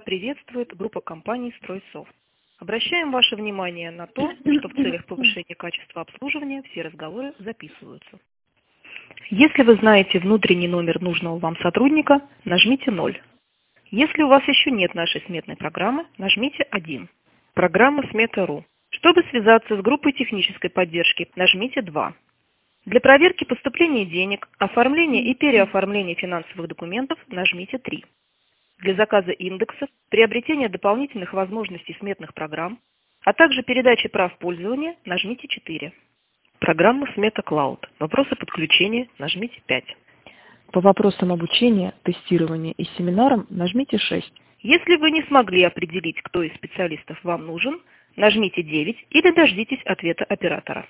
приветствует группа компаний «Стройсофт». Обращаем ваше внимание на то, что в целях повышения качества обслуживания все разговоры записываются. Если вы знаете внутренний номер нужного вам сотрудника, нажмите 0. Если у вас еще нет нашей сметной программы, нажмите 1. Программа Смета.ру. Чтобы связаться с группой технической поддержки, нажмите 2. Для проверки поступления денег, оформления и переоформления финансовых документов нажмите 3. Для заказа индексов, приобретения дополнительных возможностей сметных программ, а также передачи прав пользования нажмите 4. Программа Смета Клауд. Вопросы подключения нажмите 5. По вопросам обучения, тестирования и семинарам нажмите 6. Если вы не смогли определить, кто из специалистов вам нужен, нажмите 9 или дождитесь ответа оператора.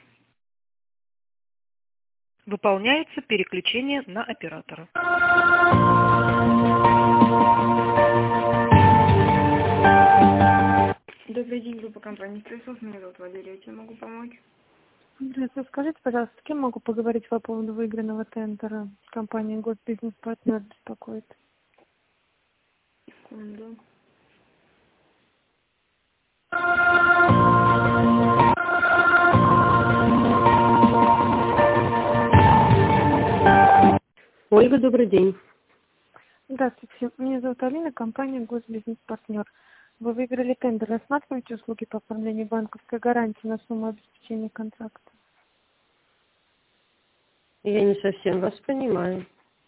Выполняется переключение на оператора. Добрый день, группа компании «Стройсофт». Меня зовут Валерия. Чем могу помочь? Здравствуйте. Скажите, пожалуйста, с кем могу поговорить по поводу выигранного тендера? Компания «Госбизнес-партнер» беспокоит. Секунду. Ольга, добрый день. Здравствуйте. Меня зовут Алина, компания «Госбизнес-партнер». Вы выиграли тендер. Рассматриваете услуги по оформлению банковской гарантии на сумму обеспечения контракта? Я не совсем вас понимаю.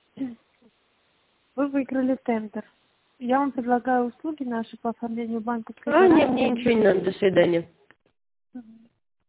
Вы выиграли тендер. Я вам предлагаю услуги наши по оформлению банковской гарантии. Нет, мне ничего не надо. До свидания. Мгм.